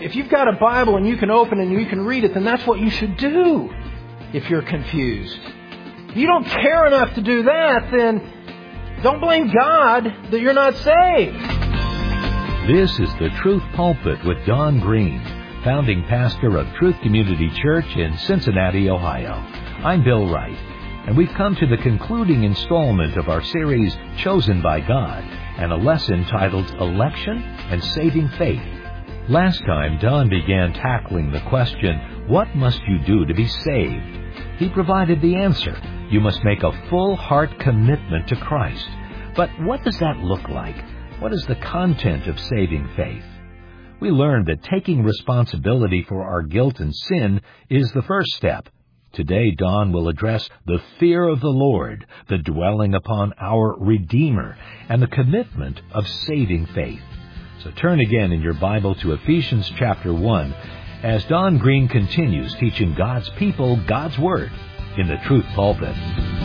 If you've got a Bible and you can open it and you can read it, then that's what you should do if you're confused. If you don't care enough to do that, then don't blame God that you're not saved. This is the Truth Pulpit with Don Green, founding pastor of Truth Community Church in Cincinnati, Ohio. I'm Bill Wright, and we've come to the concluding installment of our series, Chosen by God, and a lesson titled Election and Saving Faith. Last time, Don began tackling the question, what must you do to be saved? He provided the answer. You must make a full heart commitment to Christ. But what does that look like? What is the content of saving faith? We learned that taking responsibility for our guilt and sin is the first step. Today, Don will address the fear of the Lord, the dwelling upon our Redeemer, and the commitment of saving faith. So turn again in your Bible to Ephesians chapter 1 as Don Green continues teaching God's people God's Word in the Truth Pulpit.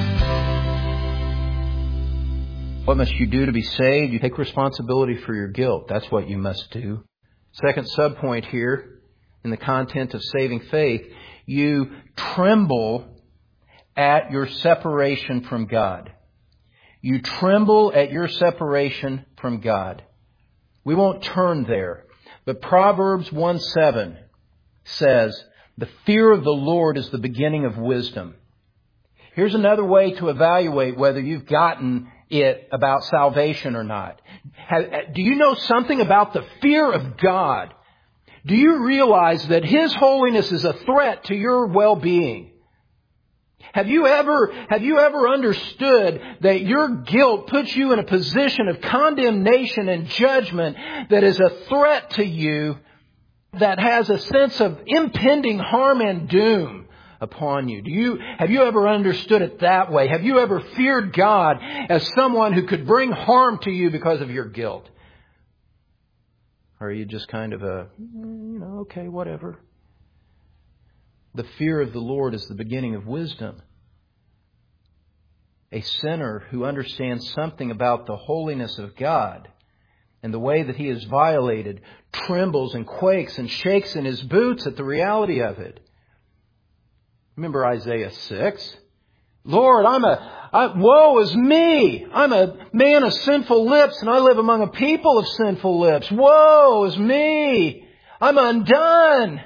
What must you do to be saved? You take responsibility for your guilt. That's what you must do. Second subpoint here in the content of saving faith, you tremble at your separation from God. You tremble at your separation from God. We won't turn there, but Proverbs 1:7 says, the fear of the Lord is the beginning of wisdom. Here's another way to evaluate whether you've gotten it about salvation or not. Do you know something about the fear of God? Do you realize that His holiness is a threat to your well-being? Have you ever understood that your guilt puts you in a position of condemnation and judgment that is a threat to you, that has a sense of impending harm and doom upon you? Have you ever understood it that way? Have you ever feared God as someone who could bring harm to you because of your guilt? Or are you just kind of okay, whatever? The fear of the Lord is the beginning of wisdom. A sinner who understands something about the holiness of God and the way that He is violated trembles and quakes and shakes in his boots at the reality of it. Remember Isaiah 6? Lord, woe is me! I'm a man of sinful lips, and I live among a people of sinful lips. Woe is me! I'm undone!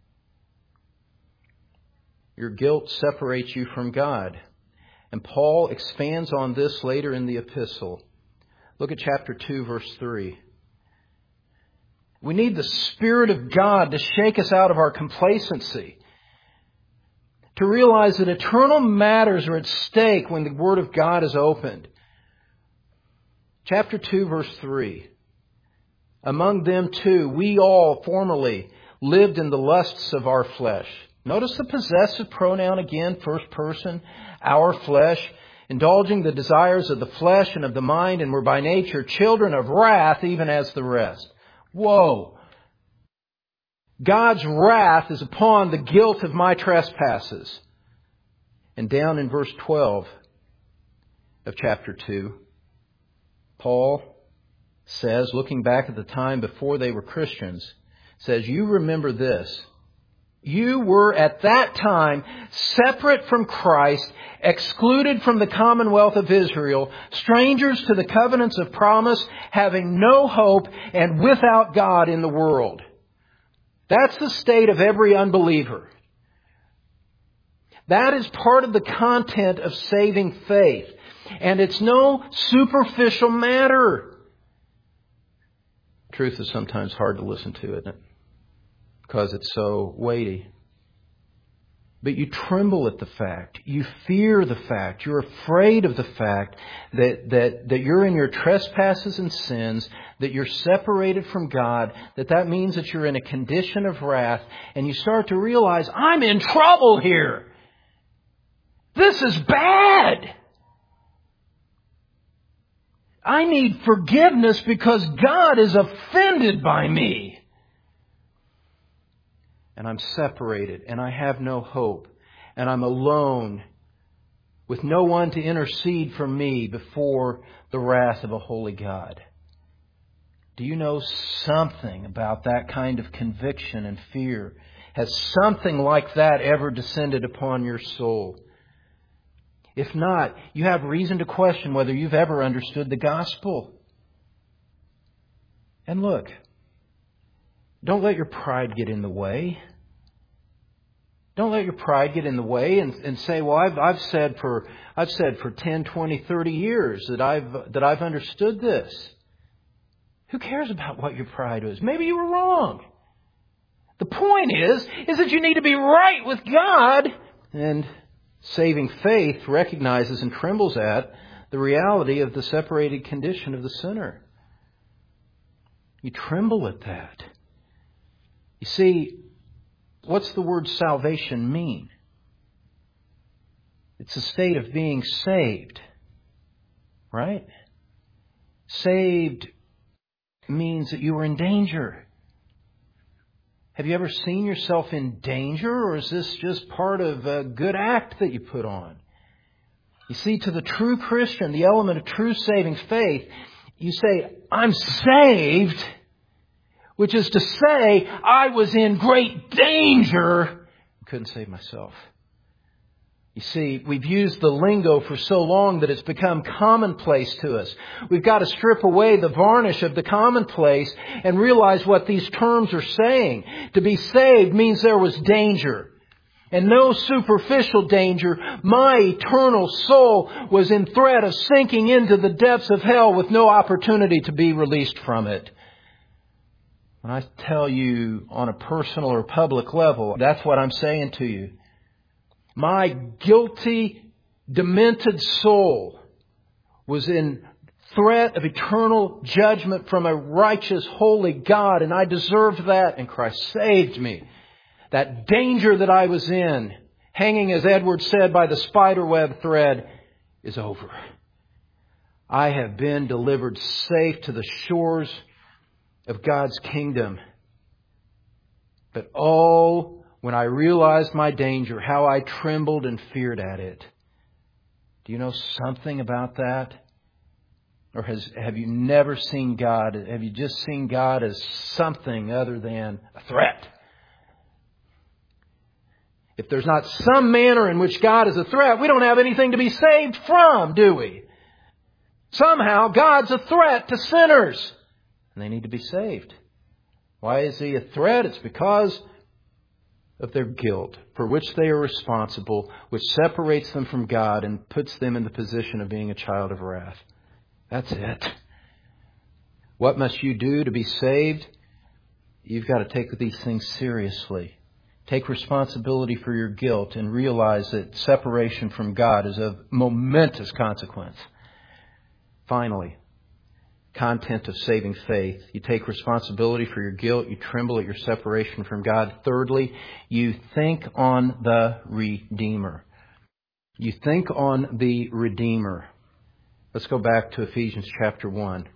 Your guilt separates you from God. And Paul expands on this later in the epistle. Look at chapter 2, verse 3. We need the Spirit of God to shake us out of our complacency, to realize that eternal matters are at stake when the Word of God is opened. Chapter 2, verse 3. Among them too, we all formerly lived in the lusts of our flesh. Notice the possessive pronoun again, first person, our flesh, indulging the desires of the flesh and of the mind, and were by nature children of wrath, even as the rest. Whoa! God's wrath is upon the guilt of my trespasses. And down in verse 12 of chapter 2, Paul says, looking back at the time before they were Christians, says, you remember this. You were at that time separate from Christ, excluded from the commonwealth of Israel, strangers to the covenants of promise, having no hope and without God in the world. That's the state of every unbeliever. That is part of the content of saving faith. And it's no superficial matter. Truth is sometimes hard to listen to, isn't it? Because it's so weighty. But you tremble at the fact. You fear the fact. You're afraid of the fact that you're in your trespasses and sins, that you're separated from God, that means that you're in a condition of wrath, and you start to realize, I'm in trouble here. This is bad. I need forgiveness because God is offended by me. And I'm separated, and I have no hope, and I'm alone with no one to intercede for me before the wrath of a holy God. Do you know something about that kind of conviction and fear? Has something like that ever descended upon your soul? If not, you have reason to question whether you've ever understood the gospel. And look, don't let your pride get in the way. Don't let your pride get in the way and say, well, I've said for 10, 20, 30 years that I've understood this. Who cares about what your pride is? Maybe you were wrong. The point is that you need to be right with God. And saving faith recognizes and trembles at the reality of the separated condition of the sinner. You tremble at that. You see, what's the word salvation mean? It's a state of being saved, right? Saved means that you are in danger. Have you ever seen yourself in danger, or is this just part of a good act that you put on? You see, to the true Christian, the element of true saving faith, you say, I'm saved, which is to say, I was in great danger. I couldn't save myself. You see, we've used the lingo for so long that it's become commonplace to us. We've got to strip away the varnish of the commonplace and realize what these terms are saying. To be saved means there was danger. And no superficial danger. My eternal soul was in threat of sinking into the depths of hell with no opportunity to be released from it. When I tell you on a personal or public level, that's what I'm saying to you. My guilty, demented soul was in threat of eternal judgment from a righteous, holy God, and I deserved that, and Christ saved me. That danger that I was in, hanging, as Edward said, by the spiderweb thread, is over. I have been delivered safe to the shores of God's kingdom. But when I realized my danger, how I trembled and feared at it. Do you know something about that? Or have you never seen God? Have you just seen God as something other than a threat? If there's not some manner in which God is a threat, we don't have anything to be saved from, do we? Somehow God's a threat to sinners, and they need to be saved. Why is He a threat? It's because of their guilt, for which they are responsible, which separates them from God and puts them in the position of being a child of wrath. That's it. What must you do to be saved? You've got to take these things seriously. Take responsibility for your guilt and realize that separation from God is of momentous consequence. Finally, content of saving faith. You take responsibility for your guilt. You tremble at your separation from God. Thirdly, you think on the Redeemer. You think on the Redeemer. Let's go back to Ephesians chapter 1.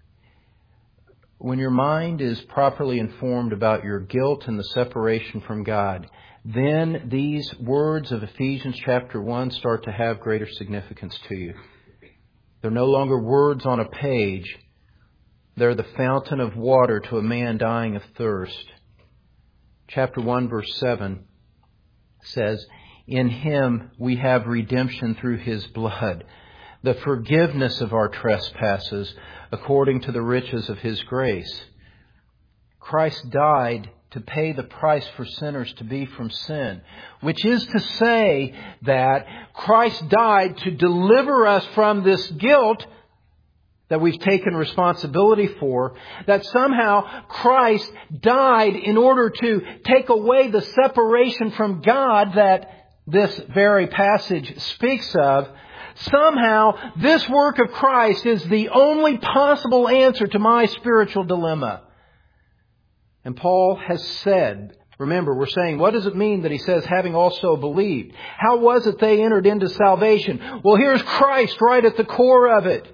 When your mind is properly informed about your guilt and the separation from God, then these words of Ephesians chapter 1 start to have greater significance to you. They're no longer words on a page. They're the fountain of water to a man dying of thirst. Chapter 1, verse 7 says, "In Him we have redemption through His blood, the forgiveness of our trespasses, according to the riches of His grace." Christ died to pay the price for sinners to be from sin, which is to say that Christ died to deliver us from this guilt that we've taken responsibility for, that somehow Christ died in order to take away the separation from God that this very passage speaks of. Somehow this work of Christ is the only possible answer to my spiritual dilemma. And Paul has said, remember, we're saying, what does it mean that he says, having also believed? How was it they entered into salvation? Well, here's Christ right at the core of it.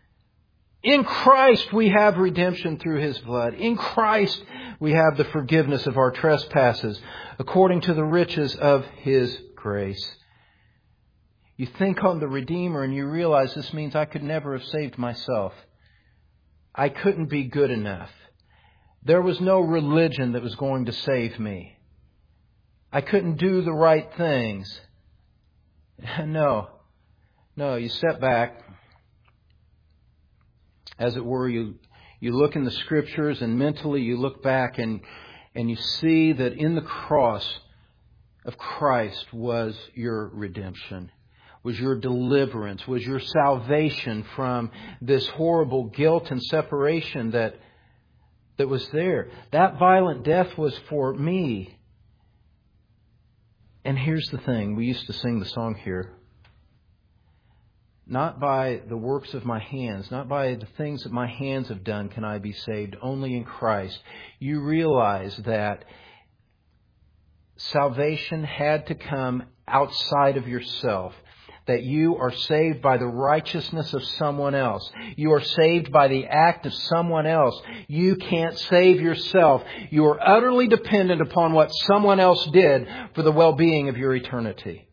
In Christ we have redemption through His blood. In Christ we have the forgiveness of our trespasses, according to the riches of His grace. You think on the Redeemer and you realize this means I could never have saved myself. I couldn't be good enough. There was no religion that was going to save me. I couldn't do the right things. No, you step back. As it were, you look in the Scriptures and mentally you look back and you see that in the cross of Christ was your redemption, was your deliverance, was your salvation from this horrible guilt and separation that was there. That violent death was for me. And here's the thing. We used to sing the song here. Not by the works of my hands, not by the things that my hands have done can I be saved, only in Christ. You realize that salvation had to come outside of yourself. That you are saved by the righteousness of someone else. You are saved by the act of someone else. You can't save yourself. You are utterly dependent upon what someone else did for the well-being of your eternity.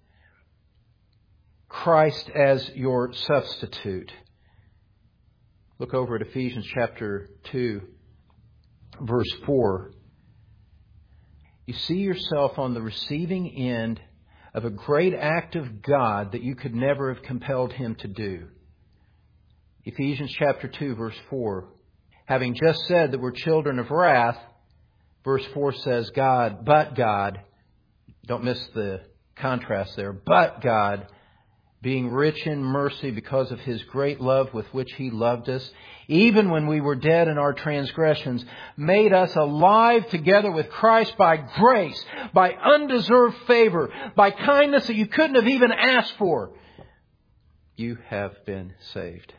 Christ as your substitute. Look over at Ephesians chapter 2, verse 4. You see yourself on the receiving end of a great act of God that you could never have compelled Him to do. Ephesians chapter 2, verse 4. Having just said that we're children of wrath, verse 4 says, but God, don't miss the contrast there, but God, being rich in mercy because of His great love with which He loved us, even when we were dead in our transgressions, made us alive together with Christ by grace, by undeserved favor, by kindness that you couldn't have even asked for. You have been saved.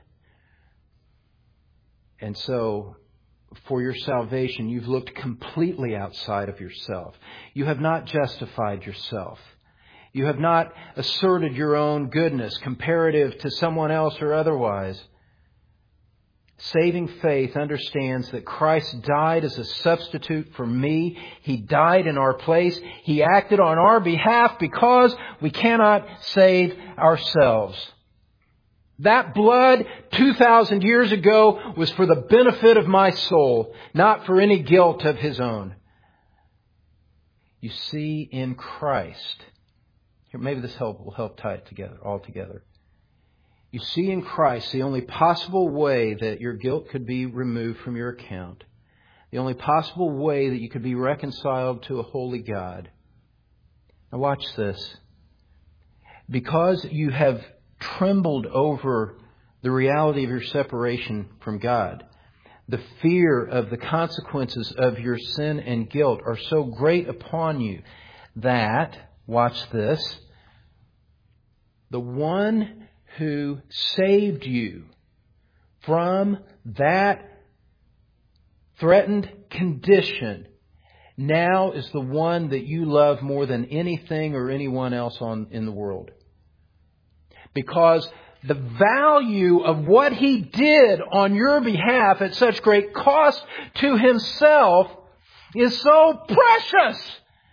And so, for your salvation, you've looked completely outside of yourself. You have not justified yourself. You have not asserted your own goodness comparative to someone else or otherwise. Saving faith understands that Christ died as a substitute for me. He died in our place. He acted on our behalf because we cannot save ourselves. That blood 2,000 years ago was for the benefit of my soul, not for any guilt of His own. You see, in Christ, here, maybe this will help tie it together, all together. You see in Christ the only possible way that your guilt could be removed from your account. The only possible way that you could be reconciled to a holy God. Now watch this. Because you have trembled over the reality of your separation from God, the fear of the consequences of your sin and guilt are so great upon you that, watch this, the one who saved you from that threatened condition now is the one that you love more than anything or anyone else in the world. Because the value of what He did on your behalf at such great cost to Himself is so precious.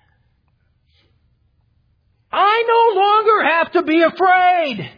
I no longer have to be afraid.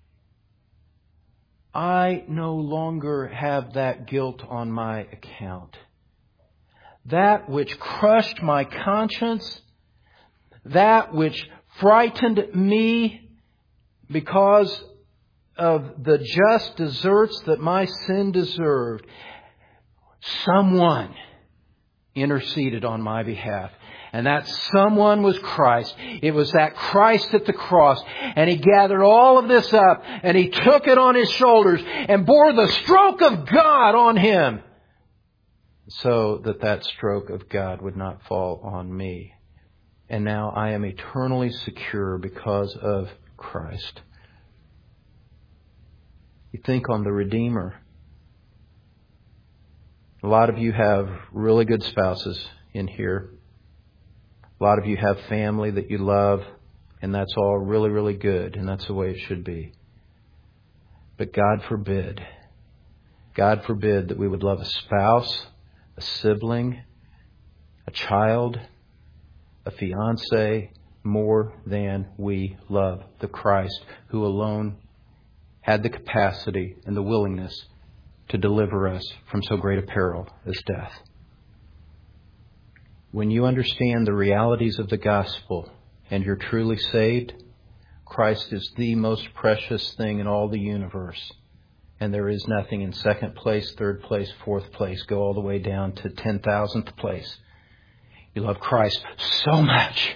I no longer have that guilt on my account. That which crushed my conscience, that which frightened me because of the just deserts that my sin deserved, someone interceded on my behalf. And that someone was Christ. It was that Christ at the cross. And He gathered all of this up and He took it on His shoulders and bore the stroke of God on Him, so that stroke of God would not fall on me. And now I am eternally secure because of Christ. You think on the Redeemer. A lot of you have really good spouses in here. A lot of you have family that you love, and that's all really, really good, and that's the way it should be. But God forbid that we would love a spouse, a sibling, a child, a fiancé more than we love the Christ who alone had the capacity and the willingness to deliver us from so great a peril as death. When you understand the realities of the gospel and you're truly saved, Christ is the most precious thing in all the universe. And there is nothing in second place, third place, fourth place, go all the way down to 10,000th place. You love Christ so much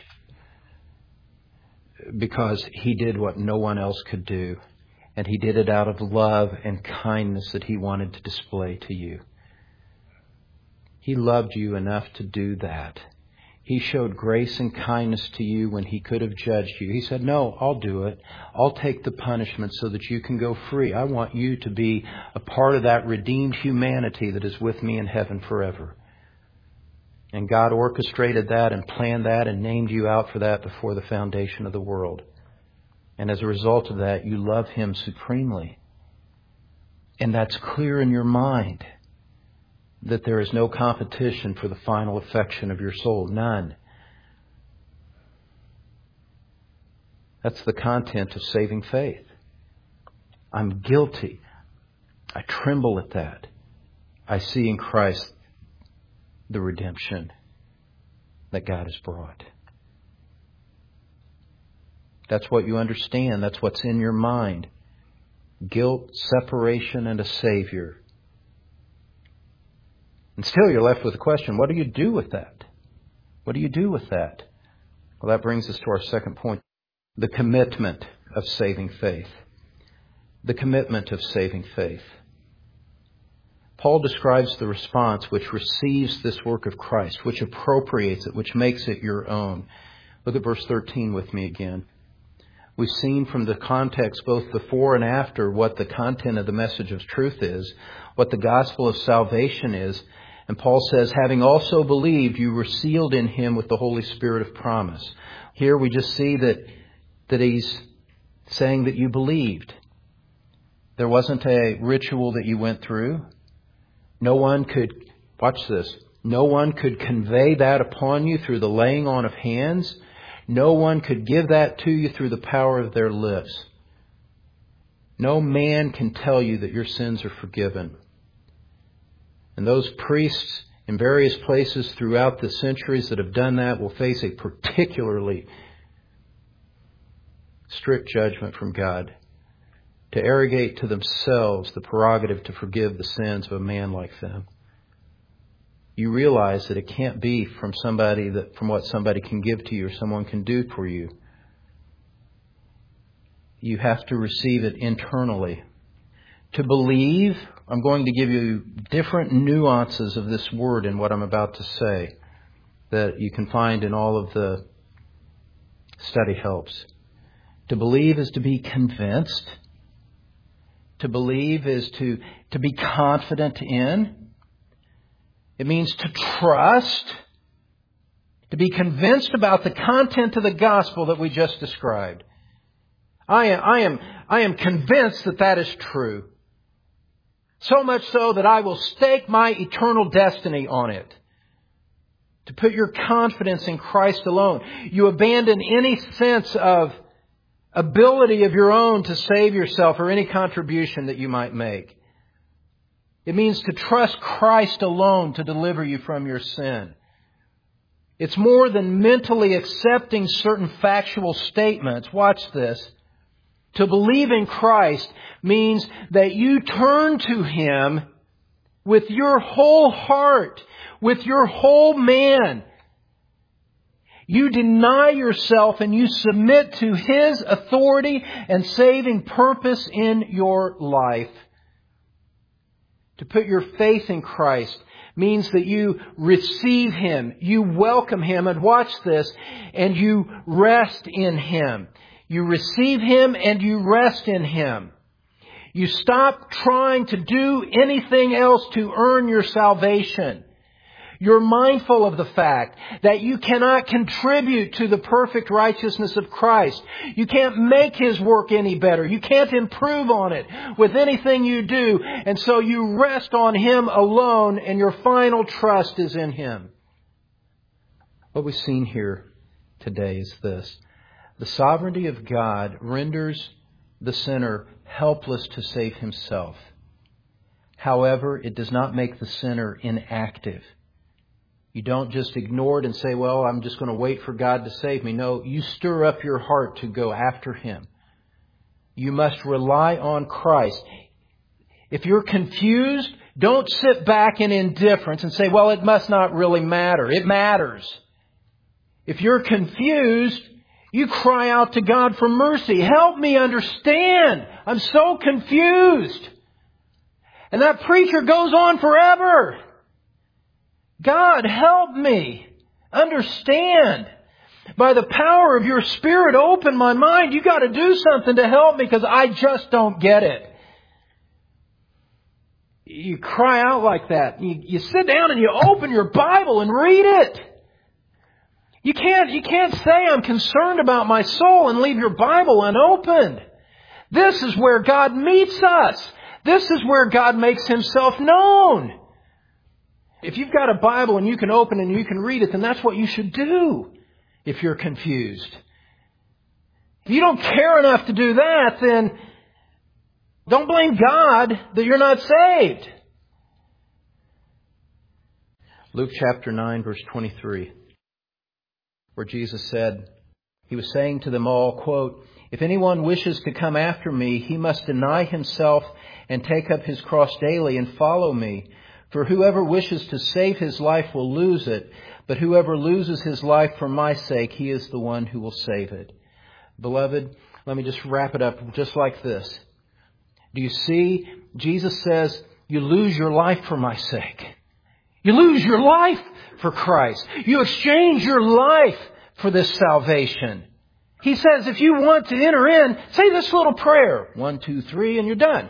because He did what no one else could do. And He did it out of love and kindness that He wanted to display to you. He loved you enough to do that. He showed grace and kindness to you when He could have judged you. He said, no, I'll do it. I'll take the punishment so that you can go free. I want you to be a part of that redeemed humanity that is with me in heaven forever. And God orchestrated that and planned that and named you out for that before the foundation of the world. And as a result of that, you love Him supremely. And that's clear in your mind. That there is no competition for the final affection of your soul. None. That's the content of saving faith. I'm guilty. I tremble at that. I see in Christ the redemption that God has brought. That's what you understand. That's what's in your mind. Guilt, separation, and a Savior. And still you're left with the question, what do you do with that? What do you do with that? Well, that brings us to our second point. The commitment of saving faith. The commitment of saving faith. Paul describes the response which receives this work of Christ, which appropriates it, which makes it your own. Look at verse 13 with me again. We've seen from the context, both before and after, what the content of the message of truth is, what the gospel of salvation is. And Paul says, having also believed, you were sealed in Him with the Holy Spirit of promise. Here we just see that he's saying that you believed. There wasn't a ritual that you went through. No one could, watch this, no one could convey that upon you through the laying on of hands. No one could give that to you through the power of their lips. No man can tell you that your sins are forgiven. And those priests in various places throughout the centuries that have done that will face a particularly strict judgment from God to arrogate to themselves the prerogative to forgive the sins of a man like them. You realize that it can't be from what somebody can give to you or someone can do for you. You have to receive it internally. To believe, I'm going to give you different nuances of this word in what I'm about to say that you can find in all of the study helps. To believe is to be convinced. To believe is to be confident in. It means to trust. To be convinced about the content of the gospel that we just described. I am convinced that that is true. So much so that I will stake my eternal destiny on it. To put your confidence in Christ alone. You abandon any sense of ability of your own to save yourself or any contribution that you might make. It means to trust Christ alone to deliver you from your sin. It's more than mentally accepting certain factual statements. Watch this. To believe in Christ means that you turn to Him with your whole heart, with your whole man. You deny yourself and you submit to His authority and saving purpose in your life. To put your faith in Christ means that you receive Him, you welcome Him, and watch this, and you rest in Him. You receive Him and you rest in Him. You stop trying to do anything else to earn your salvation. You're mindful of the fact that you cannot contribute to the perfect righteousness of Christ. You can't make His work any better. You can't improve on it with anything you do. And so you rest on Him alone and your final trust is in Him. What we've seen here today is this. The sovereignty of God renders the sinner helpless to save himself. However, it does not make the sinner inactive. You don't just ignore it and say, well, I'm just going to wait for God to save me. No, you stir up your heart to go after Him. You must rely on Christ. If you're confused, don't sit back in indifference and say, well, it must not really matter. It matters. If you're confused, you cry out to God for mercy. Help me understand. I'm so confused. And that preacher goes on forever. God, help me understand. By the power of your Spirit, open my mind. You got to do something to help me because I just don't get it. You cry out like that. You sit down and you open your Bible and read it. You can't say I'm concerned about my soul and leave your Bible unopened. This is where God meets us. This is where God makes Himself known. If you've got a Bible and you can open and you can read it, then that's what you should do if you're confused. If you don't care enough to do that, then don't blame God that you're not saved. Luke chapter 9, verse 23, where Jesus said, He was saying to them all, quote, "If anyone wishes to come after me, he must deny himself and take up his cross daily and follow me. For whoever wishes to save his life will lose it, but whoever loses his life for my sake, he is the one who will save it." Beloved, let me just wrap it up just like this. Do you see? Jesus says, you lose your life for my sake. You lose your life for Christ. You exchange your life for this salvation. He says, if you want to enter in, say this little prayer. 1, 2, 3, and you're done.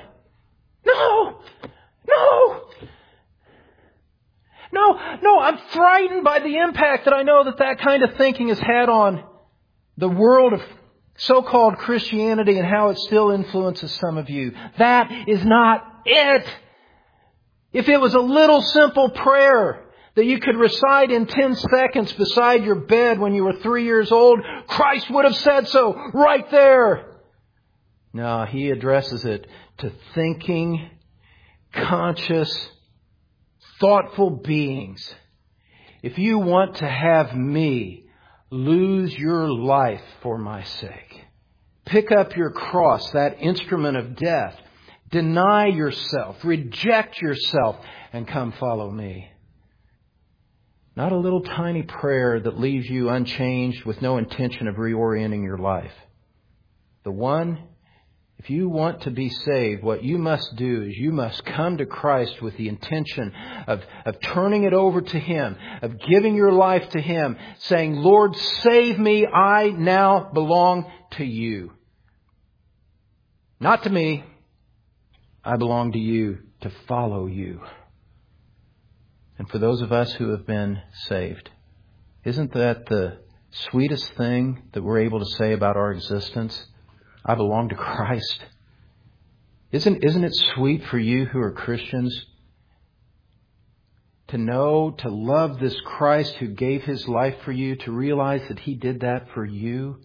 No, I'm frightened by the impact that I know that kind of thinking has had on the world of so-called Christianity and how it still influences some of you. That is not it. If it was a little simple prayer that you could recite in 10 seconds beside your bed when you were 3 years old, Christ would have said so right there. No, He addresses it to thinking, conscious, thoughtful beings. If you want to have me, lose your life for my sake. Pick up your cross, that instrument of death. Deny yourself, reject yourself, and come follow me. Not a little tiny prayer that leaves you unchanged with no intention of reorienting your life. The one, if you want to be saved, what you must do is you must come to Christ with the intention of turning it over to Him, of giving your life to Him, saying, Lord, save me, I now belong to you. Not to me. I belong to you to follow you. And for those of us who have been saved, isn't that the sweetest thing that we're able to say about our existence? I belong to Christ. Isn't it sweet for you who are Christians to know, to love this Christ who gave His life for you, to realize that He did that for you?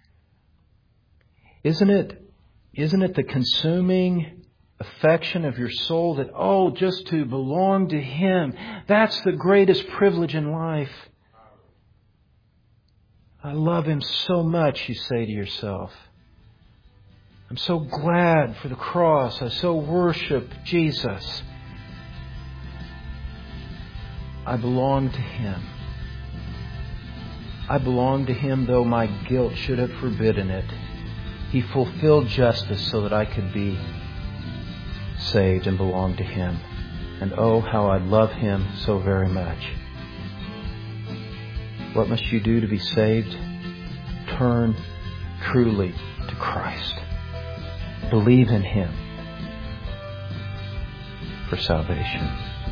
Isn't it the consuming affection of your soul that, just to belong to Him, that's the greatest privilege in life. I love Him so much, you say to yourself. I'm so glad for the cross. I so worship Jesus. I belong to Him. I belong to Him though my guilt should have forbidden it. He fulfilled justice so that I could be saved and belong to Him. And oh, how I love Him so very much. What must you do to be saved? Turn truly to Christ. Believe in Him for salvation.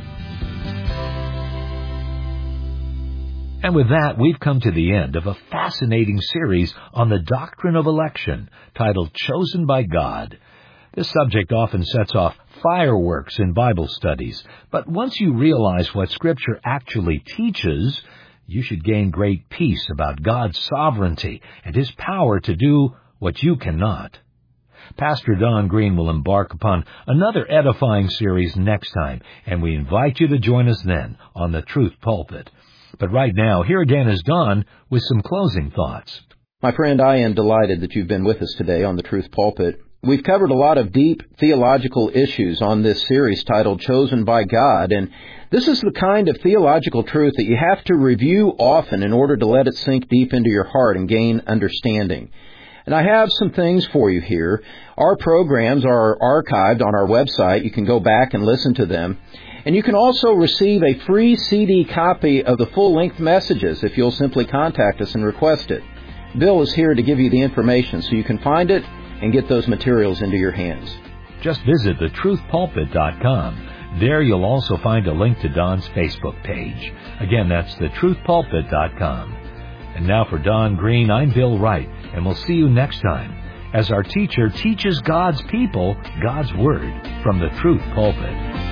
And with that, we've come to the end of a fascinating series on the doctrine of election titled Chosen by God. This subject often sets off fireworks in Bible studies, but once you realize what Scripture actually teaches, you should gain great peace about God's sovereignty and His power to do what you cannot. Pastor Don Green will embark upon another edifying series next time, and we invite you to join us then on the Truth Pulpit. But right now, here again is Don with some closing thoughts. My friend, I am delighted that you've been with us today on the Truth Pulpit. We've covered a lot of deep theological issues on this series titled Chosen by God, and this is the kind of theological truth that you have to review often in order to let it sink deep into your heart and gain understanding. And I have some things for you here. Our programs are archived on our website. You can go back and listen to them. And you can also receive a free CD copy of the full-length messages if you'll simply contact us and request it. Bill is here to give you the information so you can find it and get those materials into your hands. Just visit thetruthpulpit.com. There you'll also find a link to Don's Facebook page. Again, that's thetruthpulpit.com. And now for Don Green, I'm Bill Wright, and we'll see you next time as our teacher teaches God's people God's Word from the Truth Pulpit.